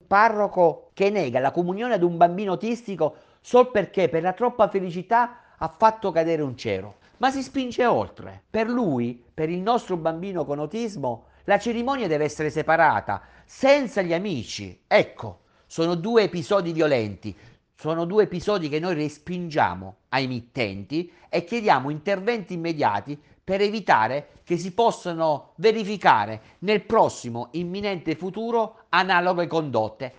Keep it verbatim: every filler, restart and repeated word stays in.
parroco che nega la comunione ad un bambino autistico sol perché per la troppa felicità ha fatto cadere un cero. Ma si spinge oltre. Per lui, per il nostro bambino con autismo, la cerimonia deve essere separata, senza gli amici. Ecco, sono due episodi violenti, sono due episodi che noi respingiamo ai mittenti e chiediamo interventi immediati per evitare che si possano verificare nel prossimo imminente futuro analoghe condotte.